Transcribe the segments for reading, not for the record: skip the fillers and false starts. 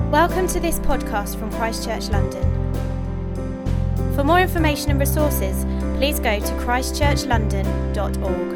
Welcome to this podcast from Christ Church London. For more information and resources, please go to christchurchlondon.org.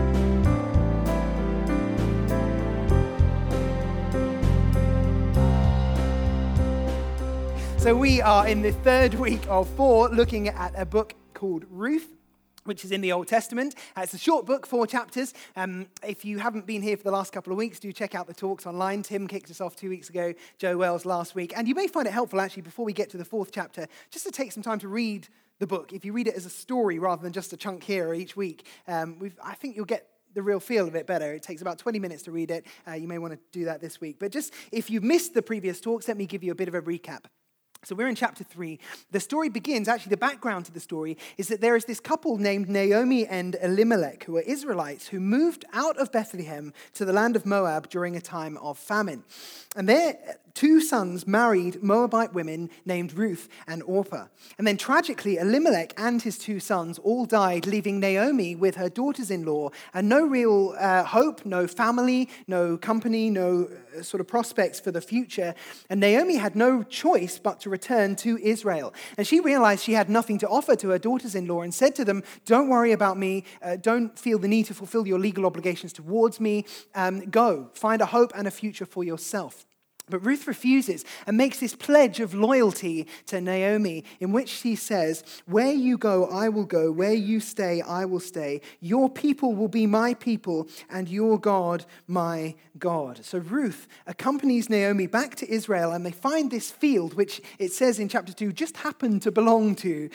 So we are in the third week of 4 looking at a book called Ruth, which is in the Old Testament. It's a short book, 4 chapters. If you haven't been here for the last couple of weeks, do check out the talks online. Tim kicked us off 2 weeks ago, Joe Wells last week. And you may find it helpful, actually, before we get to the 4th chapter, just to take some time to read the book. If you read it as a story rather than just a chunk here each week, I think you'll get the real feel of it better. It takes about 20 minutes to read it. You may want to do that this week. But just if you've missed the previous talks, let me give you a bit of a recap. So we're in chapter 3. The story begins, actually the background to the story is that there is this couple named Naomi and Elimelech who are Israelites who moved out of Bethlehem to the land of Moab during a time of famine. And their 2 sons married Moabite women named Ruth and Orpah. And then tragically, Elimelech and his 2 sons all died, leaving Naomi with her daughters-in-law and no real hope, no family, no company, no sort of prospects for the future. And Naomi had no choice but to return to Israel. And she realized she had nothing to offer to her daughters-in-law and said to them, "Don't worry about me. Don't feel the need to fulfill your legal obligations towards me. Go, find a hope and a future for yourself." But Ruth refuses and makes this pledge of loyalty to Naomi in which she says, "Where you go, I will go. Where you stay, I will stay. Your people will be my people and your God, my God." So Ruth accompanies Naomi back to Israel and they find this field, which it says in chapter 2, just happened to belong to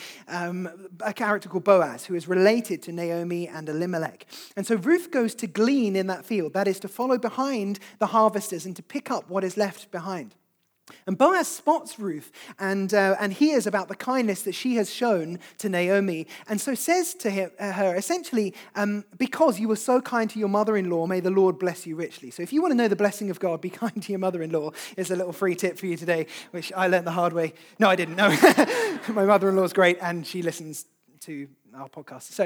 a character called Boaz, who is related to Naomi and Elimelech. And so Ruth goes to glean in that field, that is to follow behind the harvesters and to pick up what is left behind. And Boaz spots Ruth and hears about the kindness that she has shown to Naomi, and so says to her essentially, "Because you were so kind to your mother-in-law, may the Lord bless you richly." So if you want to know the blessing of God, be kind to your mother-in-law. Is a little free tip for you today, which I learned the hard way. No, I didn't. No, my mother-in-law's great, and she listens to our podcast. So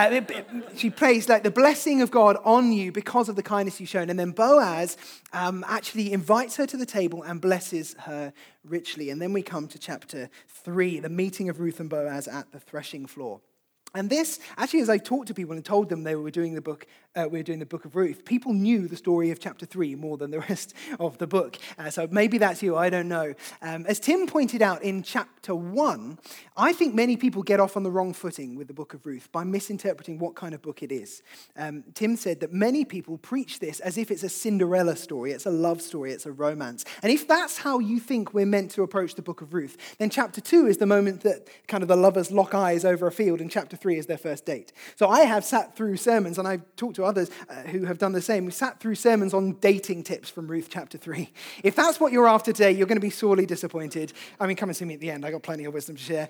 she prays like the blessing of God on you because of the kindness you've shown. And then Boaz actually invites her to the table and blesses her richly. And then we come to chapter 3, the meeting of Ruth and Boaz at the threshing floor. And this, actually, as I talked to people and told them we were doing the book of Ruth, people knew the story of chapter 3 more than the rest of the book. So maybe that's you, I don't know. As Tim pointed out in chapter 1, I think many people get off on the wrong footing with the book of Ruth by misinterpreting what kind of book it is. Tim said that many people preach this as if it's a Cinderella story, it's a love story, it's a romance. And if that's how you think we're meant to approach the book of Ruth, then chapter 2 is the moment that kind of the lovers lock eyes over a field, and chapter 3 is their first date. So I have sat through sermons, and I've talked to others who have done the same. We sat through sermons on dating tips from Ruth chapter 3. If that's what you're after today, you're going to be sorely disappointed. I mean, come and see me at the end. I got plenty of wisdom to share.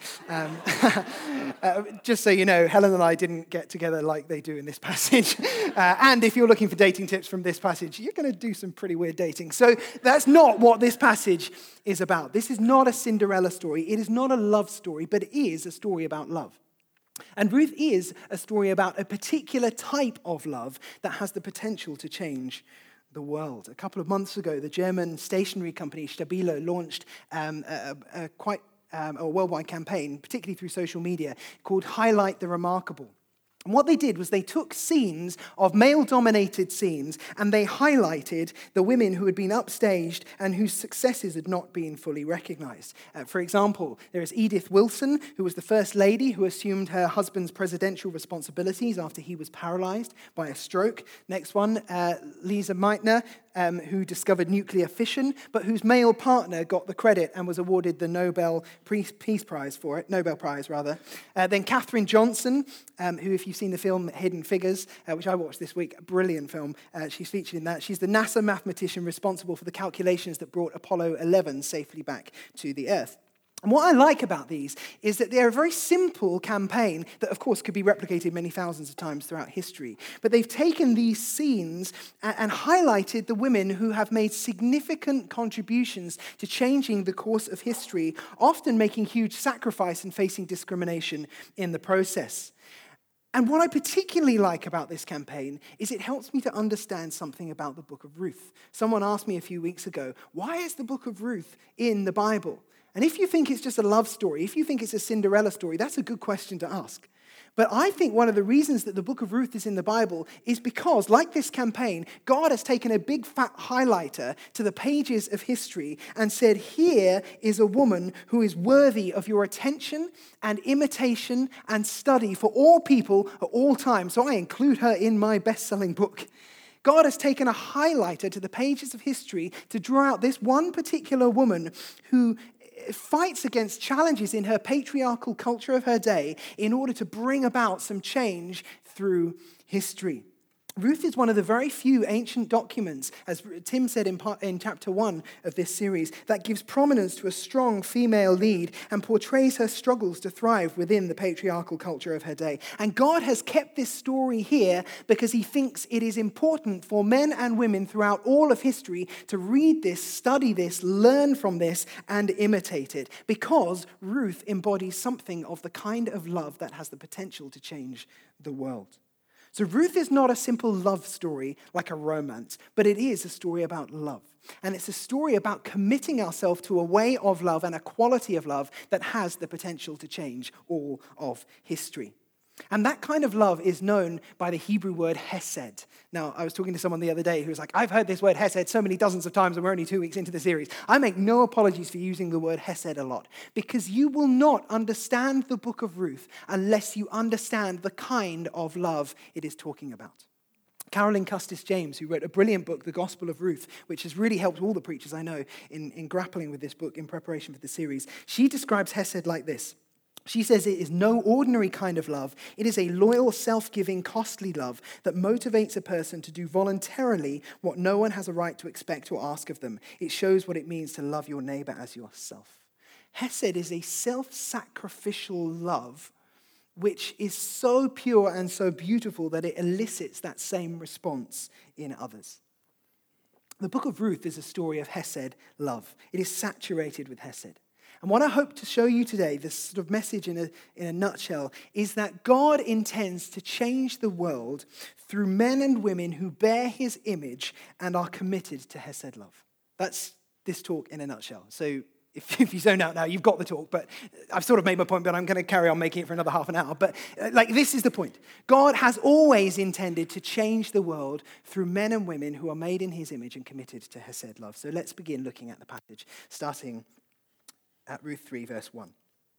Just so you know, Helen and I didn't get together like they do in this passage. And if you're looking for dating tips from this passage, you're going to do some pretty weird dating. So that's not what this passage is about. This is not a Cinderella story. It is not a love story, but it is a story about love. And Ruth is a story about a particular type of love that has the potential to change the world. A couple of months ago, the German stationery company Stabilo launched a worldwide campaign, particularly through social media, called Highlight the Remarkable. And what they did was they took scenes of male-dominated scenes and they highlighted the women who had been upstaged and whose successes had not been fully recognized. For example, there is Edith Wilson, who was the first lady who assumed her husband's presidential responsibilities after he was paralyzed by a stroke. Next one, Lisa Meitner, who discovered nuclear fission, but whose male partner got the credit and was awarded the Nobel Prize for it. Then Katherine Johnson, who, if you've seen the film Hidden Figures, which I watched this week, a brilliant film, she's featured in that. She's the NASA mathematician responsible for the calculations that brought Apollo 11 safely back to the Earth. And what I like about these is that they're a very simple campaign that, of course, could be replicated many thousands of times throughout history. But they've taken these scenes and highlighted the women who have made significant contributions to changing the course of history, often making huge sacrifice and facing discrimination in the process. And what I particularly like about this campaign is it helps me to understand something about the book of Ruth. Someone asked me a few weeks ago, why is the book of Ruth in the Bible? And if you think it's just a love story, if you think it's a Cinderella story, that's a good question to ask. But I think one of the reasons that the book of Ruth is in the Bible is because, like this campaign, God has taken a big fat highlighter to the pages of history and said, here is a woman who is worthy of your attention and imitation and study for all people at all times. So I include her in my best-selling book. God has taken a highlighter to the pages of history to draw out this one particular woman who fights against challenges in her patriarchal culture of her day in order to bring about some change through history. Ruth is one of the very few ancient documents, as Tim said in chapter 1 of this series, that gives prominence to a strong female lead and portrays her struggles to thrive within the patriarchal culture of her day. And God has kept this story here because he thinks it is important for men and women throughout all of history to read this, study this, learn from this, and imitate it. Because Ruth embodies something of the kind of love that has the potential to change the world. So Ruth is not a simple love story like a romance, but it is a story about love. And it's a story about committing ourselves to a way of love and a quality of love that has the potential to change all of history. And that kind of love is known by the Hebrew word hesed. Now, I was talking to someone the other day who was like, I've heard this word hesed so many dozens of times and we're only 2 weeks into the series. I make no apologies for using the word hesed a lot because you will not understand the book of Ruth unless you understand the kind of love it is talking about. Carolyn Custis James, who wrote a brilliant book, The Gospel of Ruth, which has really helped all the preachers I know in grappling with this book in preparation for the series, she describes hesed like this. She says it is no ordinary kind of love. It is a loyal, self-giving, costly love that motivates a person to do voluntarily what no one has a right to expect or ask of them. It shows what it means to love your neighbor as yourself. Hesed is a self-sacrificial love which is so pure and so beautiful that it elicits that same response in others. The book of Ruth is a story of Hesed love. It is saturated with Hesed. And what I hope to show you today, this sort of message in a nutshell, is that God intends to change the world through men and women who bear his image and are committed to Hesed love. That's this talk in a nutshell. So if you zone out now, you've got the talk, but I've sort of made my point, but I'm going to carry on making it for another half an hour. But this is the point. God has always intended to change the world through men and women who are made in his image and committed to Hesed love. So let's begin looking at the passage, starting at Ruth 3, verse 1.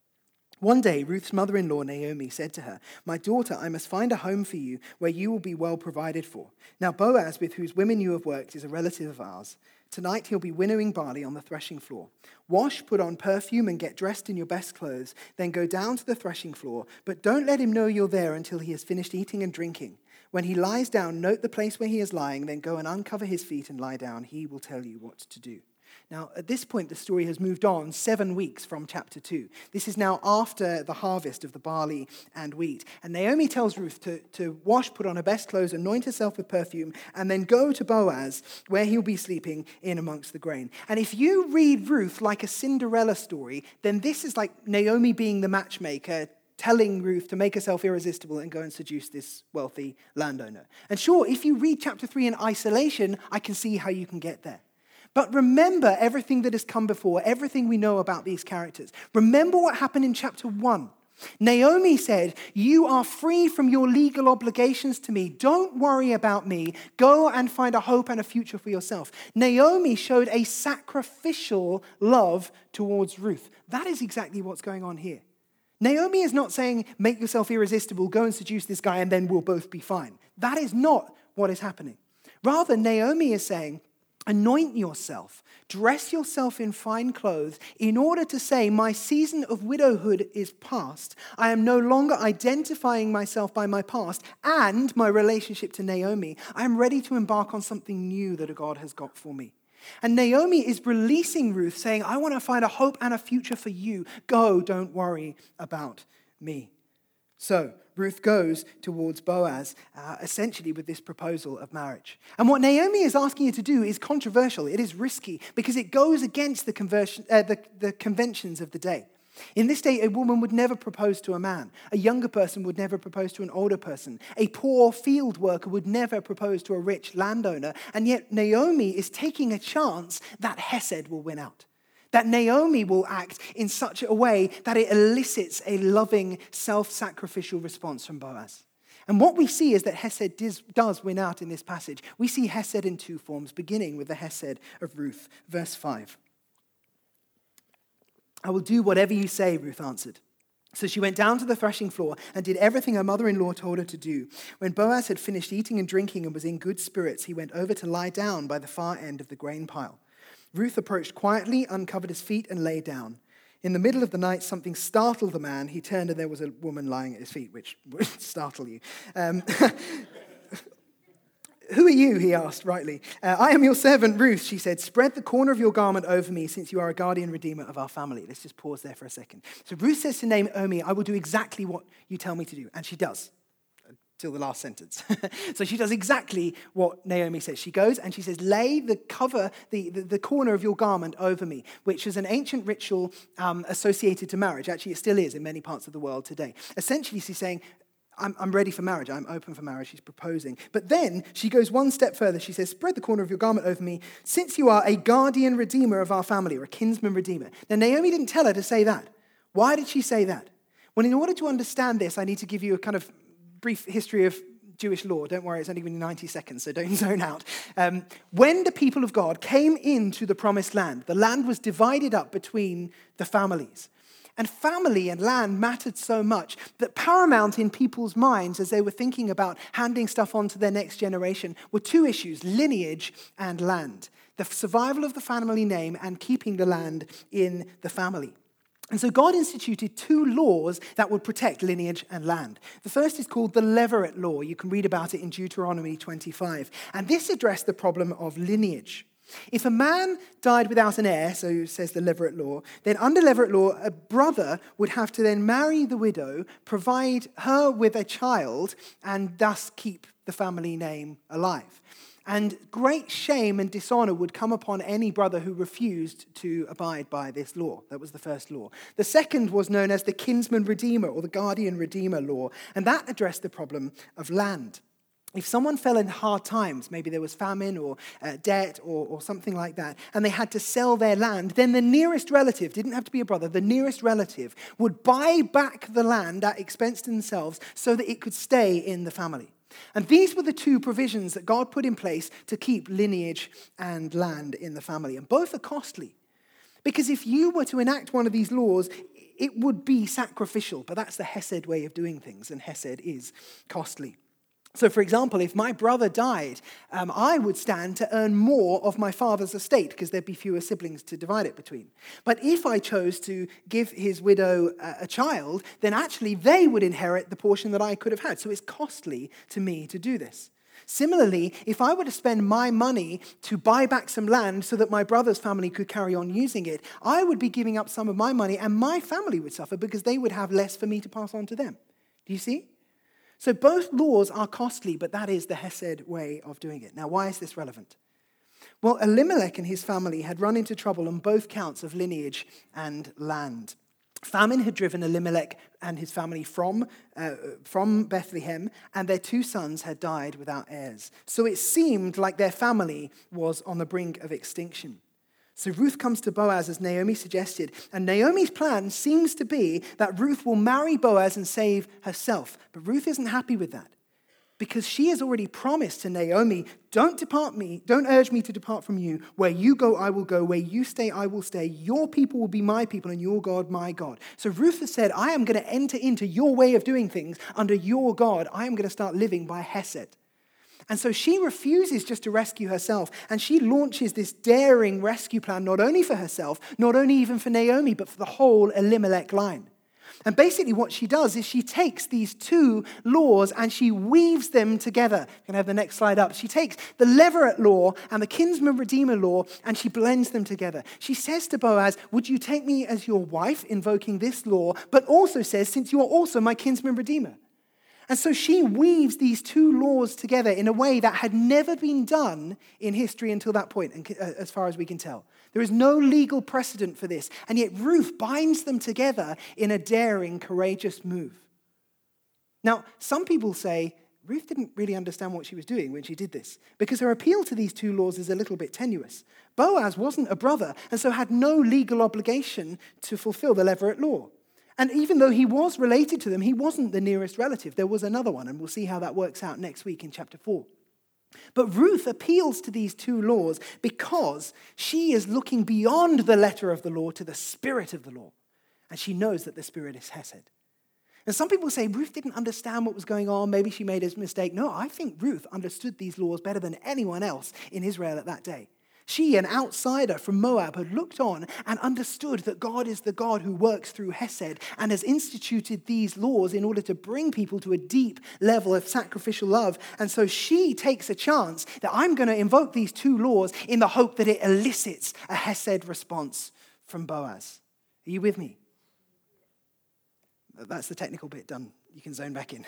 One day, Ruth's mother-in-law, Naomi, said to her, "My daughter, I must find a home for you where you will be well provided for. Now Boaz, with whose women you have worked, is a relative of ours. Tonight he'll be winnowing barley on the threshing floor. Wash, put on perfume, and get dressed in your best clothes. Then go down to the threshing floor, but don't let him know you're there until he has finished eating and drinking. When he lies down, note the place where he is lying, then go and uncover his feet and lie down. He will tell you what to do." Now, at this point, the story has moved on 7 weeks from chapter 2. This is now after the harvest of the barley and wheat. And Naomi tells Ruth to wash, put on her best clothes, anoint herself with perfume, and then go to Boaz, where he'll be sleeping in amongst the grain. And if you read Ruth like a Cinderella story, then this is like Naomi being the matchmaker, telling Ruth to make herself irresistible and go and seduce this wealthy landowner. And sure, if you read chapter 3 in isolation, I can see how you can get there. But remember everything that has come before, everything we know about these characters. Remember what happened in chapter 1. Naomi said, "You are free from your legal obligations to me. Don't worry about me. Go and find a hope and a future for yourself." Naomi showed a sacrificial love towards Ruth. That is exactly what's going on here. Naomi is not saying, make yourself irresistible, go and seduce this guy, and then we'll both be fine. That is not what is happening. Rather, Naomi is saying, anoint yourself, dress yourself in fine clothes in order to say, my season of widowhood is past. I am no longer identifying myself by my past and my relationship to Naomi. I am ready to embark on something new that God has got for me. And Naomi is releasing Ruth, saying, I want to find a hope and a future for you. Go, don't worry about me. So Ruth goes towards Boaz, essentially with this proposal of marriage. And what Naomi is asking her to do is controversial. It is risky because it goes against the conventions of the day. In this day, a woman would never propose to a man. A younger person would never propose to an older person. A poor field worker would never propose to a rich landowner. And yet Naomi is taking a chance that Hesed will win out. That Naomi will act in such a way that it elicits a loving, self-sacrificial response from Boaz. And what we see is that Hesed does win out in this passage. We see Hesed in two forms, beginning with the Hesed of Ruth. Verse 5. "I will do whatever you say," Ruth answered. So she went down to the threshing floor and did everything her mother-in-law told her to do. When Boaz had finished eating and drinking and was in good spirits, he went over to lie down by the far end of the grain pile. Ruth approached quietly, uncovered his feet, and lay down. In the middle of the night, something startled the man. He turned and there was a woman lying at his feet, which would startle you. "Who are you?" he asked, rightly. "I am your servant Ruth," she said. "Spread the corner of your garment over me, since you are a guardian redeemer of our family." Let's just pause there for a second. So Ruth says to Naomi, "I will do exactly what you tell me to do." And she does, till the last sentence. So she does exactly what Naomi says. She goes and she says, "Lay the corner of your garment over me," which is an ancient ritual associated to marriage. Actually, it still is in many parts of the world today. Essentially, she's saying, I'm ready for marriage. I'm open for marriage. She's proposing. But then she goes one step further. She says, "Spread the corner of your garment over me, since you are a guardian redeemer of our family," or a kinsman redeemer. Now, Naomi didn't tell her to say that. Why did she say that? Well, in order to understand this, I need to give you a kind of brief history of Jewish law. Don't worry, it's only been 90 seconds, so don't zone out. When the people of God came into the promised land, the land was divided up between the families. And family and land mattered so much that paramount in people's minds as they were thinking about handing stuff on to their next generation were two issues: lineage and land. The survival of the family name and keeping the land in the family. And so God instituted two laws that would protect lineage and land. The first is called the Levirate law. You can read about it in Deuteronomy 25. And this addressed the problem of lineage. If a man died without an heir, so says the Levirate law, then under Levirate law, a brother would have to then marry the widow, provide her with a child, and thus keep the family name alive. And great shame and dishonor would come upon any brother who refused to abide by this law. That was the first law. The second was known as the kinsman redeemer or the guardian redeemer law, and that addressed the problem of land. If someone fell in hard times, maybe there was famine or debt or something like that, and they had to sell their land, then the nearest relative, didn't have to be a brother, the nearest relative would buy back the land at expense to themselves so that it could stay in the family. And these were the two provisions that God put in place to keep lineage and land in the family. And both are costly. Because if you were to enact one of these laws, it would be sacrificial. But that's the Hesed way of doing things, and Hesed is costly. So, for example, if my brother died, I would stand to earn more of my father's estate because there'd be fewer siblings to divide it between. But if I chose to give his widow a child, then actually they would inherit the portion that I could have had. So it's costly to me to do this. Similarly, if I were to spend my money to buy back some land so that my brother's family could carry on using it, I would be giving up some of my money and my family would suffer because they would have less for me to pass on to them. Do you see? So both laws are costly, but that is the Hesed way of doing it. Now, why is this relevant? Well, Elimelech and his family had run into trouble on both counts of lineage and land. Famine had driven Elimelech and his family from Bethlehem, and their two sons had died without heirs. So it seemed like their family was on the brink of extinction. So Ruth comes to Boaz as Naomi suggested, and Naomi's plan seems to be that Ruth will marry Boaz and save herself. But Ruth isn't happy with that because she has already promised to Naomi, don't urge me to depart from you. Where you go, I will go. Where you stay, I will stay. Your people will be my people and your God, my God. So Ruth has said, I am going to enter into your way of doing things under your God. I am going to start living by Hesed. And so she refuses just to rescue herself, and she launches this daring rescue plan not only for herself, not only even for Naomi, but for the whole Elimelech line. And basically what she does is she takes these two laws and she weaves them together. You can have the next slide up. She takes the Levirate law and the kinsman redeemer law and she blends them together. She says to Boaz, would you take me as your wife, invoking this law, but also says, since you are also my kinsman redeemer. And so she weaves these two laws together in a way that had never been done in history until that point, as far as we can tell. There is no legal precedent for this, and yet Ruth binds them together in a daring, courageous move. Now, some people say Ruth didn't really understand what she was doing when she did this, because her appeal to these two laws is a little bit tenuous. Boaz wasn't a brother, and so had no legal obligation to fulfill the Levirate law. And even though he was related to them, he wasn't the nearest relative. There was another one, and we'll see how that works out next week in chapter 4. But Ruth appeals to these two laws because she is looking beyond the letter of the law to the spirit of the law. And she knows that the spirit is Hesed. And some people say Ruth didn't understand what was going on. Maybe she made a mistake. No, I think Ruth understood these laws better than anyone else in Israel at that day. She, an outsider from Moab, had looked on and understood that God is the God who works through Hesed and has instituted these laws in order to bring people to a deep level of sacrificial love. And so she takes a chance that I'm going to invoke these two laws in the hope that it elicits a Hesed response from Boaz. Are you with me? That's the technical bit done. You can zone back in.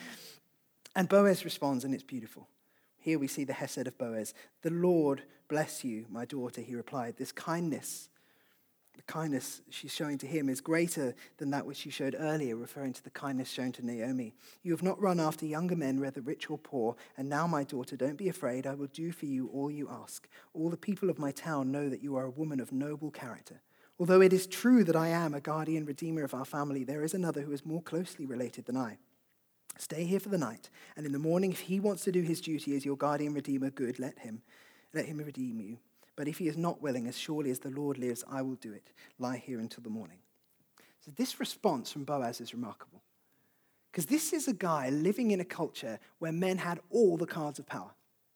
And Boaz responds, and it's beautiful. Here we see the Hesed of Boaz. "The Lord bless you, my daughter," he replied. This kindness, the kindness she's showing to him is greater than that which she showed earlier, referring to the kindness shown to Naomi. "You have not run after younger men, whether rich or poor. And now, my daughter, don't be afraid. I will do for you all you ask. All the people of my town know that you are a woman of noble character. Although it is true that I am a guardian redeemer of our family, there is another who is more closely related than I. Stay here for the night, and in the morning, if he wants to do his duty as your guardian redeemer, good, let him redeem you. But if he is not willing, as surely as the Lord lives, I will do it. Lie here until the morning." So this response from Boaz is remarkable, because this is a guy living in a culture where men had all the cards of power.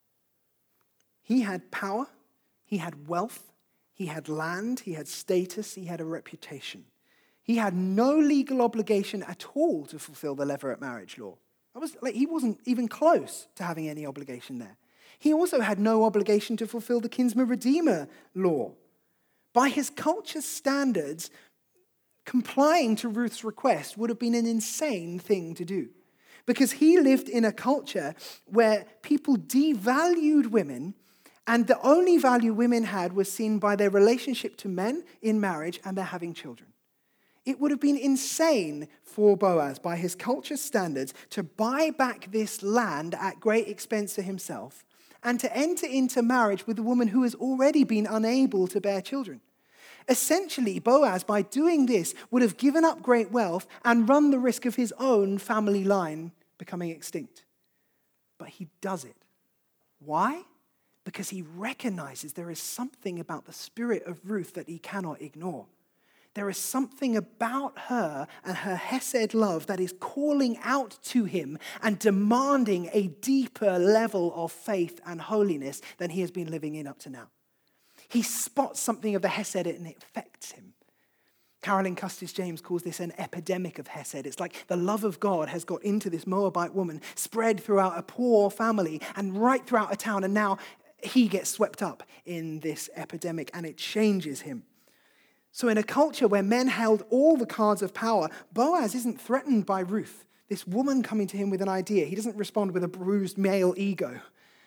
He had power, he had wealth, he had land, he had status, he had a reputation. He had no legal obligation at all to fulfill the Levirate marriage law. He wasn't even close to having any obligation there. He also had no obligation to fulfill the kinsman redeemer law. By his culture's standards, complying to Ruth's request would have been an insane thing to do, because he lived in a culture where people devalued women, and the only value women had was seen by their relationship to men in marriage and their having children. It would have been insane for Boaz, by his culture's standards, to buy back this land at great expense to himself and to enter into marriage with a woman who has already been unable to bear children. Essentially, Boaz, by doing this, would have given up great wealth and run the risk of his own family line becoming extinct. But he does it. Why? Because he recognizes there is something about the spirit of Ruth that he cannot ignore. There is something about her and her Hesed love that is calling out to him and demanding a deeper level of faith and holiness than he has been living in up to now. He spots something of the Hesed and it affects him. Carolyn Custis James calls this an epidemic of Hesed. It's like the love of God has got into this Moabite woman, spread throughout a poor family and right throughout a town, and now he gets swept up in this epidemic and it changes him. So in a culture where men held all the cards of power, Boaz isn't threatened by Ruth, this woman coming to him with an idea. He doesn't respond with a bruised male ego.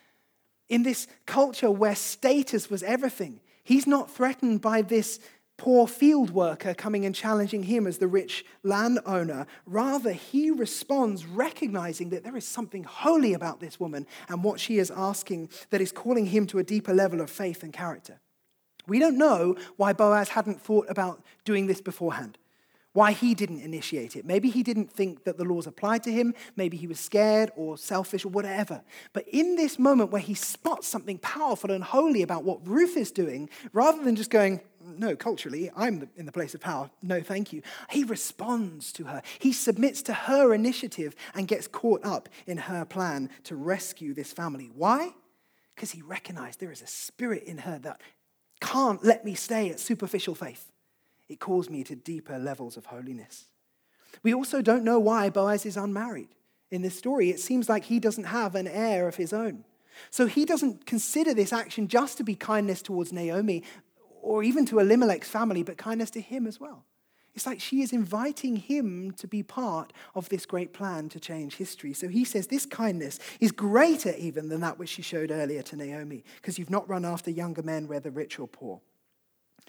In this culture where status was everything, he's not threatened by this poor field worker coming and challenging him as the rich landowner. Rather, he responds recognizing that there is something holy about this woman and what she is asking that is calling him to a deeper level of faith and character. We don't know why Boaz hadn't thought about doing this beforehand, why he didn't initiate it. Maybe he didn't think that the laws applied to him. Maybe he was scared or selfish or whatever. But in this moment where he spots something powerful and holy about what Ruth is doing, rather than just going, no, culturally, I'm in the place of power, no thank you, he responds to her. He submits to her initiative and gets caught up in her plan to rescue this family. Why? Because he recognized there is a spirit in her that can't let me stay at superficial faith. It calls me to deeper levels of holiness. We also don't know why Boaz is unmarried. In this story, it seems like he doesn't have an heir of his own. So he doesn't consider this action just to be kindness towards Naomi or even to Elimelech's family, but kindness to him as well. It's like she is inviting him to be part of this great plan to change history. So he says this kindness is greater even than that which she showed earlier to Naomi, because you've not run after younger men, whether rich or poor.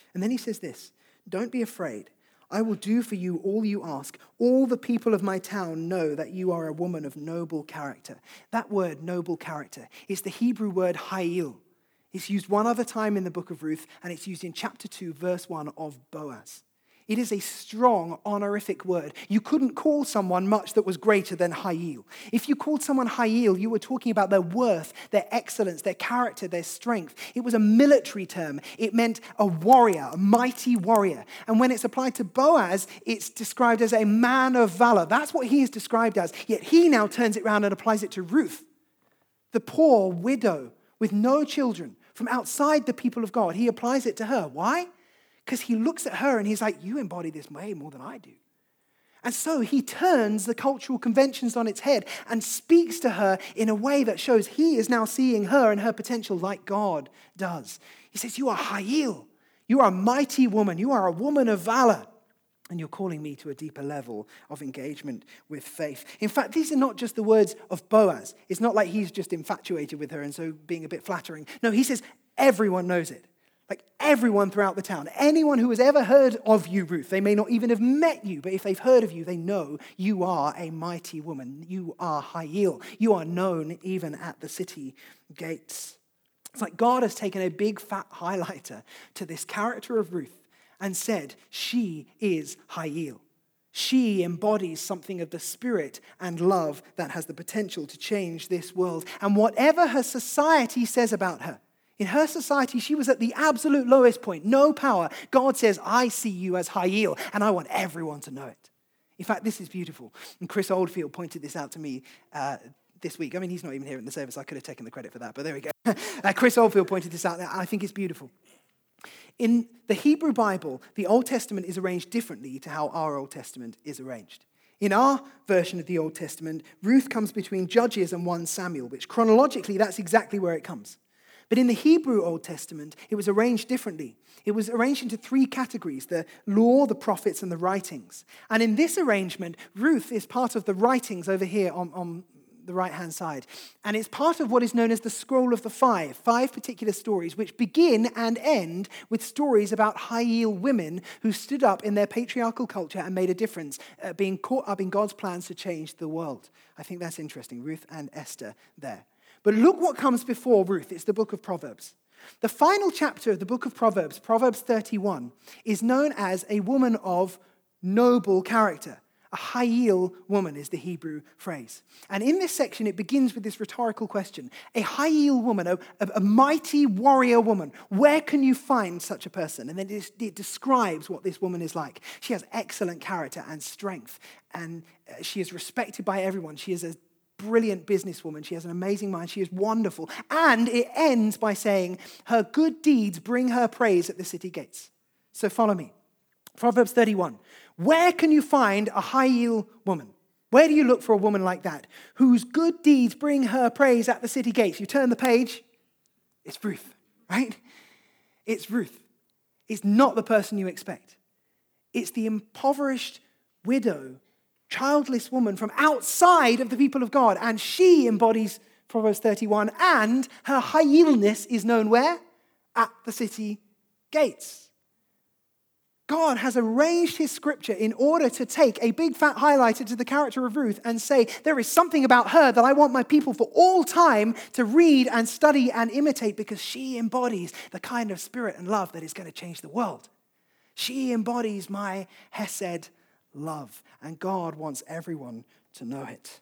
And then he says this, don't be afraid. I will do for you all you ask. All the people of my town know that you are a woman of noble character. That word, noble character, is the Hebrew word hayil. It's used one other time in the book of Ruth, and it's used in chapter 2, verse 1 of Boaz. It is a strong, honorific word. You couldn't call someone much that was greater than hayil. If you called someone hayil, you were talking about their worth, their excellence, their character, their strength. It was a military term. It meant a warrior, a mighty warrior. And when it's applied to Boaz, it's described as a man of valor. That's what he is described as. Yet he now turns it around and applies it to Ruth, the poor widow with no children from outside the people of God. He applies it to her. Why? Because he looks at her and he's like, you embody this way more than I do. And so he turns the cultural conventions on its head and speaks to her in a way that shows he is now seeing her and her potential like God does. He says, you are hayil. You are a mighty woman. You are a woman of valor. And you're calling me to a deeper level of engagement with faith. In fact, these are not just the words of Boaz. It's not like he's just infatuated with her and so being a bit flattering. No, he says everyone knows it. Like everyone throughout the town, anyone who has ever heard of you, Ruth, they may not even have met you, but if they've heard of you, they know you are a mighty woman. You are hayil. You are known even at the city gates. It's like God has taken a big fat highlighter to this character of Ruth and said, she is hayil. She embodies something of the spirit and love that has the potential to change this world. And whatever her society says about her, in her society, she was at the absolute lowest point, no power. God says, I see you as hayil, and I want everyone to know it. In fact, this is beautiful. And Chris Oldfield pointed this out to me this week. I mean, he's not even here in the service. I could have taken the credit for that, but there we go. Chris Oldfield pointed this out, and I think it's beautiful. In the Hebrew Bible, the Old Testament is arranged differently to how our Old Testament is arranged. In our version of the Old Testament, Ruth comes between Judges and 1 Samuel, which chronologically, that's exactly where it comes. But in the Hebrew Old Testament, it was arranged differently. It was arranged into 3 categories, the law, the prophets, and the writings. And in this arrangement, Ruth is part of the writings over here on the right-hand side. And it's part of what is known as the Scroll of the Five particular stories, which begin and end with stories about hayil women who stood up in their patriarchal culture and made a difference, being caught up in God's plans to change the world. I think that's interesting, Ruth and Esther there. But look what comes before Ruth. It's the book of Proverbs. The final chapter of the book of Proverbs, Proverbs 31, is known as a woman of noble character. A hayil woman is the Hebrew phrase. And in this section, it begins with this rhetorical question. A hayil woman, a mighty warrior woman, where can you find such a person? And then it describes what this woman is like. She has excellent character and strength, and she is respected by everyone. She is a brilliant businesswoman. She has an amazing mind. She is wonderful. And it ends by saying, her good deeds bring her praise at the city gates. So follow me. Proverbs 31. Where can you find a hayil woman? Where do you look for a woman like that, whose good deeds bring her praise at the city gates? You turn the page, it's Ruth, right? It's Ruth. It's not the person you expect. It's the impoverished widow, childless woman from outside of the people of God. And she embodies Proverbs 31. And her hayilness is known where? At the city gates. God has arranged his scripture in order to take a big fat highlighter to the character of Ruth and say, there is something about her that I want my people for all time to read and study and imitate, because she embodies the kind of spirit and love that is going to change the world. She embodies my Hesed love, and God wants everyone to know it.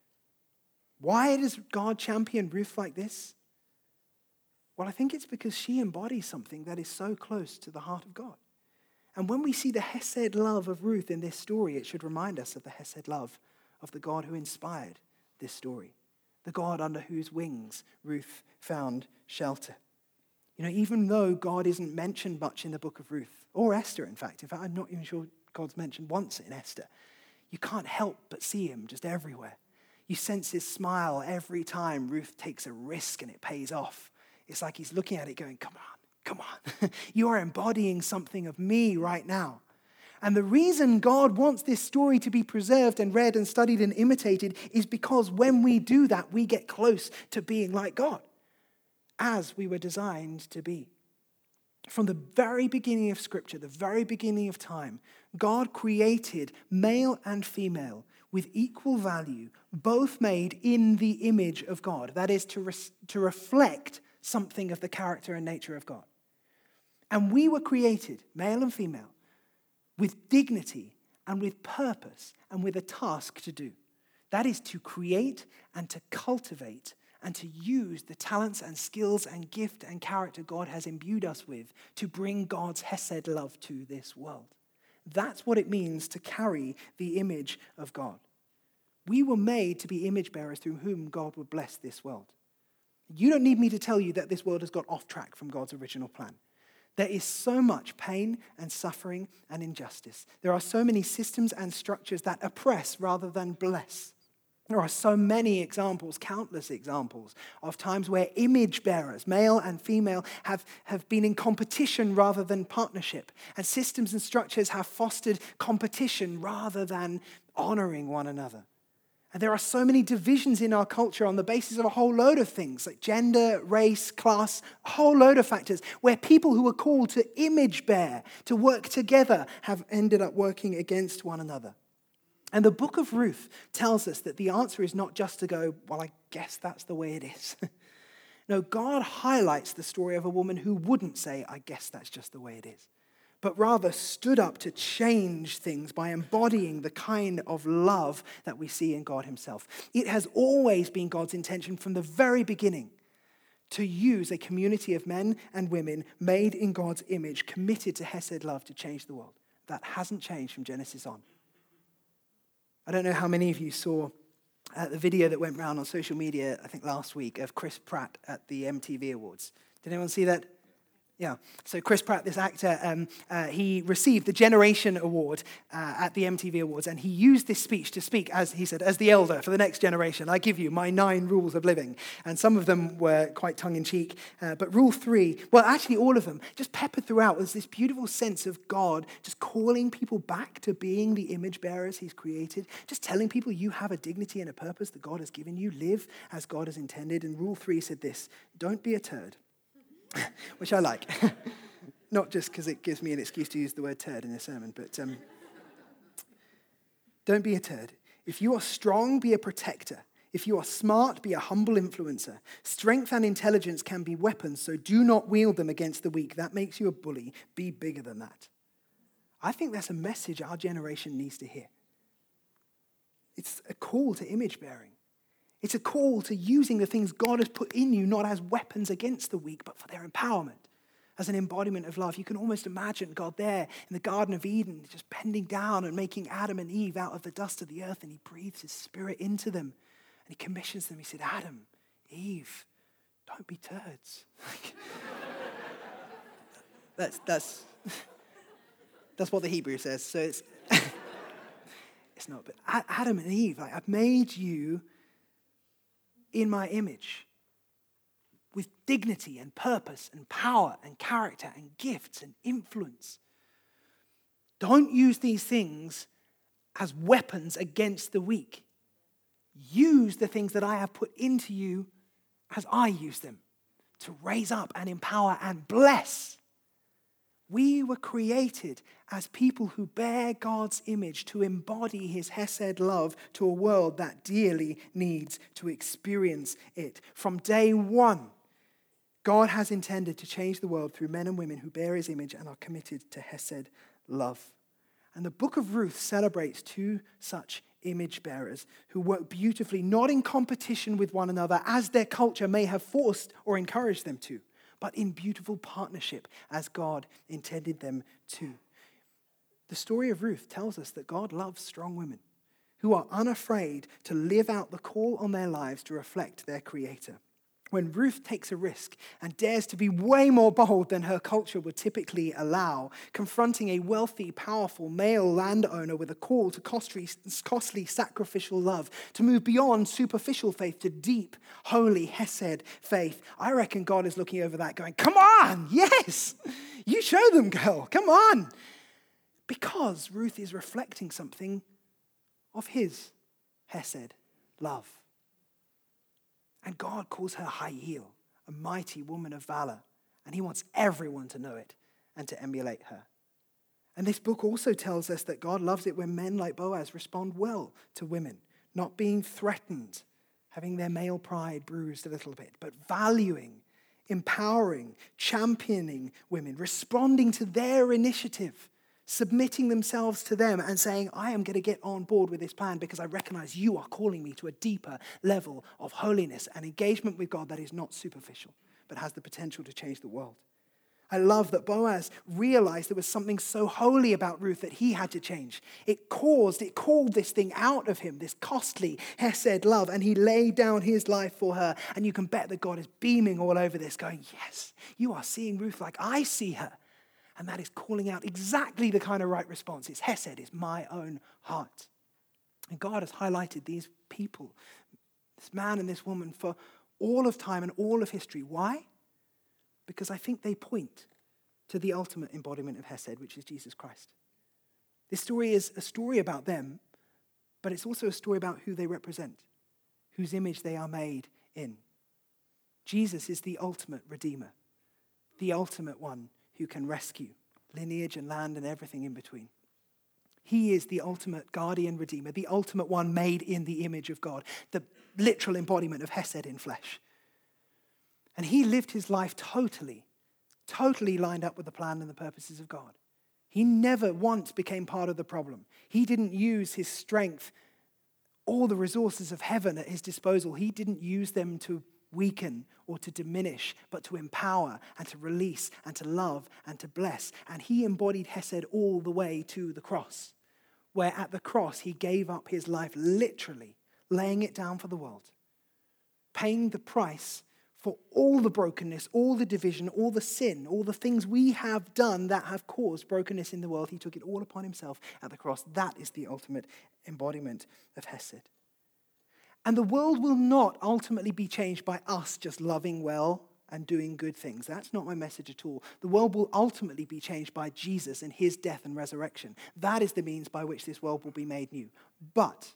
Why does God champion Ruth like this? Well, I think it's because she embodies something that is so close to the heart of God. And when we see the Hesed love of Ruth in this story, it should remind us of the Hesed love of the God who inspired this story, the God under whose wings Ruth found shelter. You know, even though God isn't mentioned much in the book of Ruth, or Esther, in fact, I'm not even sure God's mentioned once in Esther, you can't help but see him just everywhere. You sense his smile every time Ruth takes a risk and it pays off. It's like he's looking at it going, come on. You are embodying something of me right now. And the reason God wants this story to be preserved and read and studied and imitated is because when we do that, we get close to being like God, as we were designed to be. From the very beginning of Scripture, the very beginning of time, God created male and female with equal value, both made in the image of God. That is, to reflect something of the character and nature of God. And we were created, male and female, with dignity and with purpose and with a task to do. That is to create and to cultivate and to use the talents and skills and gift and character God has imbued us with to bring God's Hesed love to this world. That's what it means to carry the image of God. We were made to be image bearers through whom God would bless this world. You don't need me to tell you that this world has got off track from God's original plan. There is so much pain and suffering and injustice. There are so many systems and structures that oppress rather than bless. There are so many examples, countless examples, of times where image bearers, male and female, have been in competition rather than partnership. And systems and structures have fostered competition rather than honoring one another. And there are so many divisions in our culture on the basis of a whole load of things, like gender, race, class, a whole load of factors, where people who are called to image bear, to work together, have ended up working against one another. And the book of Ruth tells us that the answer is not just to go, well, I guess that's the way it is. No, God highlights the story of a woman who wouldn't say, I guess that's just the way it is, but rather stood up to change things by embodying the kind of love that we see in God himself. It has always been God's intention from the very beginning to use a community of men and women made in God's image, committed to Hesed love to change the world. That hasn't changed from Genesis on. I don't know how many of you saw the video that went around on social media, I think last week, of Chris Pratt at the MTV Awards. Did anyone see that? Yeah. So Chris Pratt, this actor, he received the Generation Award at the MTV Awards, and he used this speech to speak, as he said, as the elder for the next generation. I give you my 9 rules of living. And some of them were quite tongue-in-cheek. But rule 3, well, actually all of them, just peppered throughout, was this beautiful sense of God just calling people back to being the image bearers he's created, just telling people you have a dignity and a purpose that God has given you. Live as God has intended. And rule 3 said this: don't be a turd. Which I like. Not just because it gives me an excuse to use the word turd in a sermon, but don't be a turd. If you are strong, be a protector. If you are smart, be a humble influencer. Strength and intelligence can be weapons, so do not wield them against the weak. That makes you a bully. Be bigger than that. I think that's a message our generation needs to hear. It's a call to image bearing. It's a call to using the things God has put in you, not as weapons against the weak, but for their empowerment, as an embodiment of love. You can almost imagine God there in the Garden of Eden, just bending down and making Adam and Eve out of the dust of the earth, and he breathes his spirit into them, and he commissions them. He said, Adam, Eve, don't be turds. That's what the Hebrew says, so it's, it's not. But Adam and Eve, I've made you in my image, with dignity and purpose and power and character and gifts and influence. Don't use these things as weapons against the weak. Use the things that I have put into you as I use them to raise up and empower and bless. We were created as people who bear God's image to embody his Hesed love to a world that dearly needs to experience it. From day one, God has intended to change the world through men and women who bear his image and are committed to Hesed love. And the book of Ruth celebrates 2 such image bearers who work beautifully, not in competition with one another as their culture may have forced or encouraged them to, but in beautiful partnership as God intended them to. The story of Ruth tells us that God loves strong women who are unafraid to live out the call on their lives to reflect their Creator. When Ruth takes a risk and dares to be way more bold than her culture would typically allow, confronting a wealthy, powerful male landowner with a call to costly sacrificial love, to move beyond superficial faith to deep, holy Hesed faith, I reckon God is looking over that going, come on, yes, you show them, girl, come on. Because Ruth is reflecting something of his Hesed love. And God calls her Hayil, a mighty woman of valor. And he wants everyone to know it. and to emulate her. And this book also tells us that God loves it when men like Boaz respond well to women, not being threatened, having their male pride bruised a little bit, but valuing, empowering, championing women, responding to their initiative, submitting themselves to them and saying, I am going to get on board with this plan because I recognize you are calling me to a deeper level of holiness and engagement with God that is not superficial, but has the potential to change the world. I love that Boaz realized there was something so holy about Ruth that he had to change. It called this thing out of him, this costly hesed love, and he laid down his life for her. And you can bet that God is beaming all over this, going, yes, you are seeing Ruth like I see her. And that is calling out exactly the kind of right response. It's hesed, it's my own heart. And God has highlighted these people, this man and this woman, for all of time and all of history. Why? Because I think they point to the ultimate embodiment of hesed, which is Jesus Christ. This story is a story about them, but it's also a story about who they represent, whose image they are made in. Jesus is the ultimate redeemer, the ultimate one who can rescue lineage and land and everything in between. He is the ultimate guardian redeemer, the ultimate one made in the image of God, the literal embodiment of hesed in flesh. And he lived his life totally lined up with the plan and the purposes of God. He never once became part of the problem. He didn't use his strength, all the resources of heaven at his disposal. He didn't use them to weaken or to diminish, but to empower and to release and to love and to bless. And he embodied hesed all the way to the cross, where at the cross he gave up his life literally, laying it down for the world, paying the price for all the brokenness, all the division, all the sin, all the things we have done that have caused brokenness in the world. He took it all upon himself at the cross. That is the ultimate embodiment of hesed. And the world will not ultimately be changed by us just loving well and doing good things. That's not my message at all. The world will ultimately be changed by Jesus and his death and resurrection. That is the means by which this world will be made new. But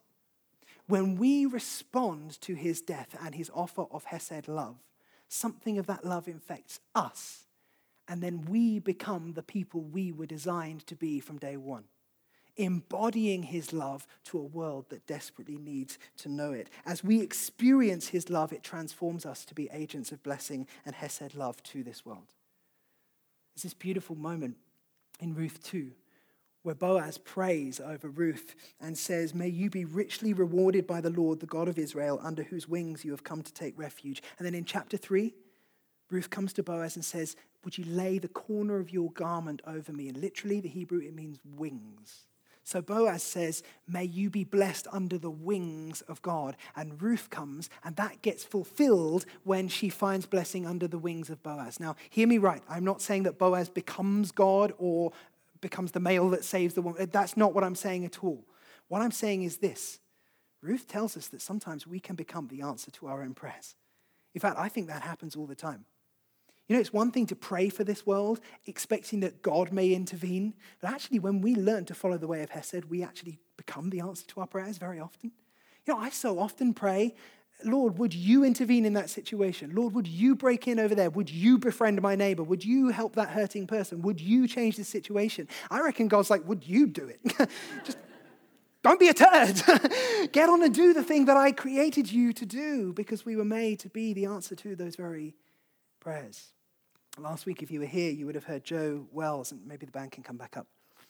when we respond to his death and his offer of hesed love, something of that love infects us, and then we become the people we were designed to be from day one, embodying his love to a world that desperately needs to know it. As we experience his love, it transforms us to be agents of blessing and hesed love to this world. There's this beautiful moment in Ruth 2 where Boaz prays over Ruth and says, may you be richly rewarded by the Lord, the God of Israel, under whose wings you have come to take refuge. And then in chapter 3, Ruth comes to Boaz and says, would you lay the corner of your garment over me? And literally, the Hebrew, it means wings. So Boaz says, may you be blessed under the wings of God. And Ruth comes, and that gets fulfilled when she finds blessing under the wings of Boaz. Now, hear me right. I'm not saying that Boaz becomes God or becomes the male that saves the woman. That's not what I'm saying at all. What I'm saying is this. Ruth tells us that sometimes we can become the answer to our own prayers. In fact, I think that happens all the time. You know, it's one thing to pray for this world, expecting that God may intervene. But actually, when we learn to follow the way of Hesed, we actually become the answer to our prayers very often. You know, I so often pray, Lord, would you intervene in that situation? Lord, would you break in over there? Would you befriend my neighbor? Would you help that hurting person? Would you change the situation? I reckon God's like, would you do it? Just don't be a turd. Get on and do the thing that I created you to do, because we were made to be the answer to those very prayers. Last week, if you were here, you would have heard Joe Wells, and maybe the band can come back up.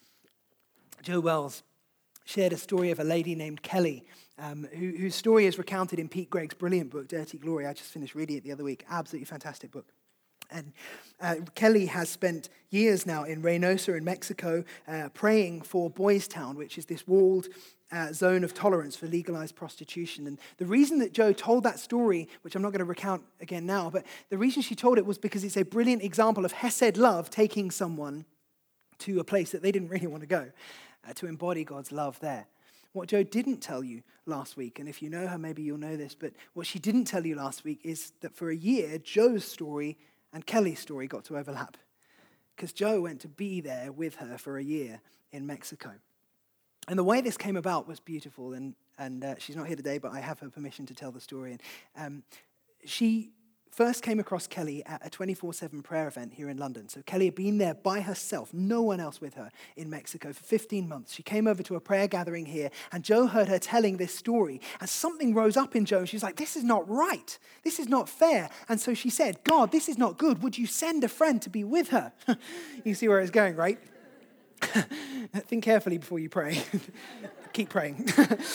Joe Wells shared a story of a lady named Kelly, whose story is recounted in Pete Greig's brilliant book, Dirty Glory. I just finished reading it the other week. Absolutely fantastic book. And Kelly has spent years now in Reynosa in Mexico praying for Boys Town, which is this walled zone of tolerance for legalized prostitution. And the reason that Joe told that story, which I'm not going to recount again now, but the reason she told it was because it's a brilliant example of Hesed love taking someone to a place that they didn't really want to go, to embody God's love there. What Joe didn't tell you last week, and if you know her, maybe you'll know this, but what she didn't tell you last week is that for a year, Joe's story and Kelly's story got to overlap, because Joe went to be there with her for a year in Mexico. And the way this came about was beautiful, and she's not here today, but I have her permission to tell the story. And she first came across Kelly at a 24/7 prayer event here in London. So Kelly had been there by herself, no one else with her in Mexico for 15 months. She came over to a prayer gathering here, and Joe heard her telling this story, and something rose up in Joe, and she was like, this is not right. This is not fair. And so she said, God, this is not good. Would you send a friend to be with her? You see where it's going, right? Think carefully before you pray. Keep praying.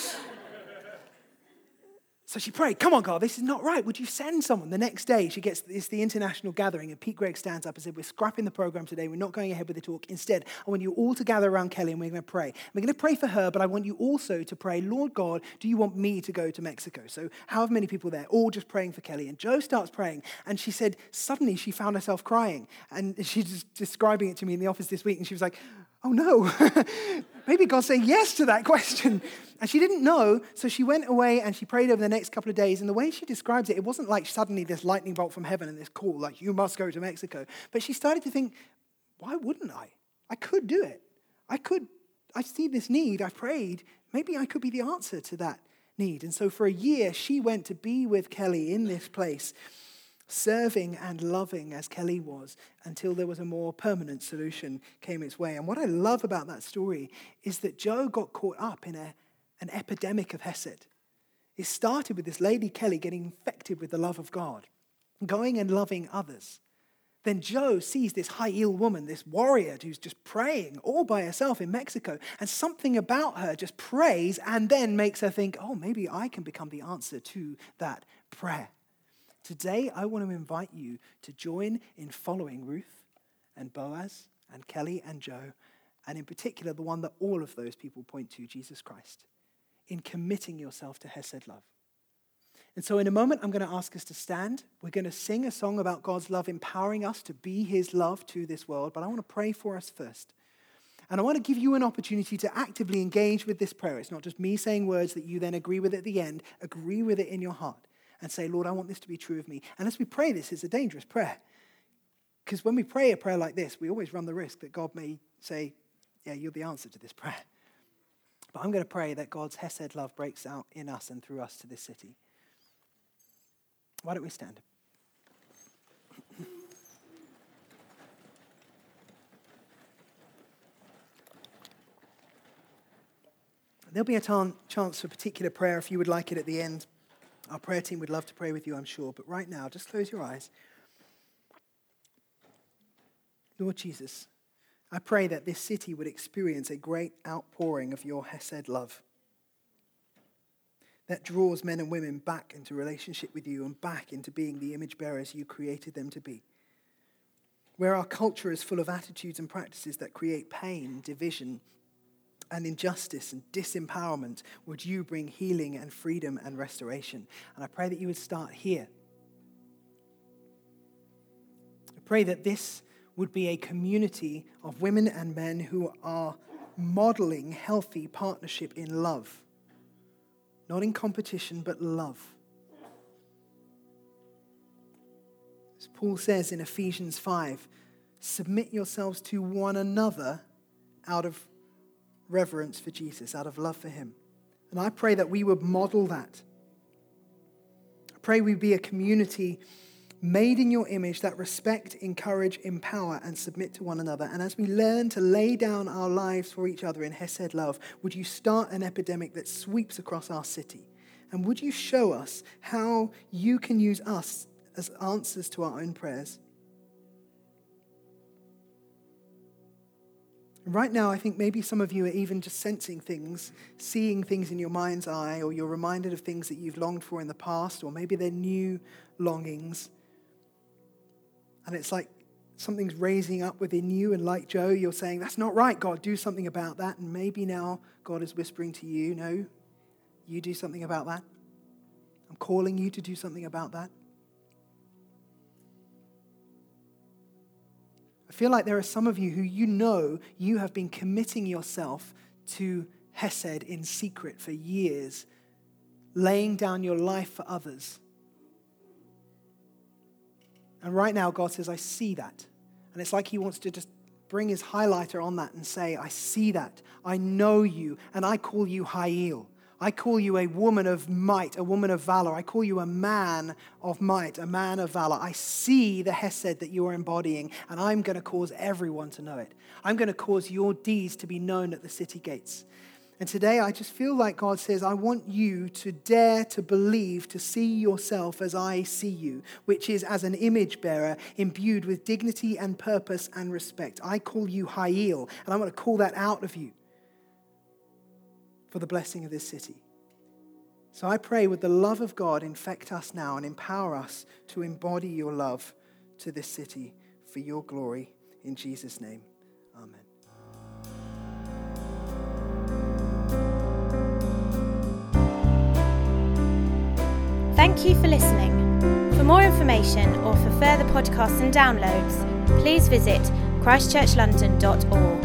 So she prayed, come on, God, this is not right. Would you send someone? The next day, it's the international gathering, and Pete Gregg stands up and said, we're scrapping the program today. We're not going ahead with the talk. Instead, I want you all to gather around Kelly, and we're going to pray. We're going to pray for her, but I want you also to pray, Lord God, do you want me to go to Mexico? So however many people there, all just praying for Kelly. And Joe starts praying, and she said, suddenly she found herself crying. And she's just describing it to me in the office this week, and she was like, oh no, maybe God's saying yes to that question. And she didn't know, so she went away and she prayed over the next couple of days. And the way she describes it, it wasn't like suddenly this lightning bolt from heaven and this call, like you must go to Mexico. But she started to think, why wouldn't I? I could do it. I see this need, I prayed, maybe I could be the answer to that need. And so for a year, she went to be with Kelly in this place, serving and loving as Kelly was, until there was a more permanent solution came its way. And what I love about that story is that Joe got caught up in an epidemic of Hesed. It started with this lady Kelly getting infected with the love of God, going and loving others. Then Joe sees this high-heel woman, this warrior who's just praying all by herself in Mexico, and something about her just prays and then makes her think, oh, maybe I can become the answer to that prayer. Today, I want to invite you to join in following Ruth and Boaz and Kelly and Joe, and in particular, the one that all of those people point to, Jesus Christ, in committing yourself to Hesed love. And so in a moment, I'm going to ask us to stand. We're going to sing a song about God's love, empowering us to be his love to this world, but I want to pray for us first. And I want to give you an opportunity to actively engage with this prayer. It's not just me saying words that you then agree with at the end. Agree with it in your heart. And say, Lord, I want this to be true of me. And as we pray this, it's a dangerous prayer. Because when we pray a prayer like this, we always run the risk that God may say, yeah, you're the answer to this prayer. But I'm going to pray that God's Hesed love breaks out in us and through us to this city. Why don't we stand? There'll be a chance for particular prayer if you would like it at the end. Our prayer team would love to pray with you, I'm sure. But right now, just close your eyes. Lord Jesus, I pray that this city would experience a great outpouring of your Hesed love that draws men and women back into relationship with you and back into being the image bearers you created them to be. Where our culture is full of attitudes and practices that create pain, division, and injustice and disempowerment, would you bring healing and freedom and restoration? And I pray that you would start here. I pray that this would be a community of women and men who are modeling healthy partnership in love. Not in competition, but love. As Paul says in Ephesians 5, submit yourselves to one another out of reverence for Jesus, out of love for him. And I pray that we would model that. I pray we'd be a community made in your image that respect, encourage, empower, and submit to one another. And as we learn to lay down our lives for each other in Hesed love, would you start an epidemic that sweeps across our city? And would you show us how you can use us as answers to our own prayers? Right now, I think maybe some of you are even just sensing things, seeing things in your mind's eye, or you're reminded of things that you've longed for in the past, or maybe they're new longings. And it's like something's raising up within you, and like Joe, you're saying, that's not right, God, do something about that. And maybe now God is whispering to you, no, you do something about that. I'm calling you to do something about that. I feel like there are some of you who you have been committing yourself to Hesed in secret for years, laying down your life for others. And right now God says, I see that. And it's like he wants to just bring his highlighter on that and say, I see that. I know you, and I call you High-heel. I call you a woman of might, a woman of valor. I call you a man of might, a man of valor. I see the hesed that you are embodying, and I'm going to cause everyone to know it. I'm going to cause your deeds to be known at the city gates. And today I just feel like God says, I want you to dare to believe, to see yourself as I see you, which is as an image bearer imbued with dignity and purpose and respect. I call you Hayil, and I want to call that out of you for the blessing of this city. So I pray, would the love of God infect us now and empower us to embody your love to this city for your glory. In Jesus' name, amen. Thank you for listening. For more information or for further podcasts and downloads, please visit christchurchlondon.org.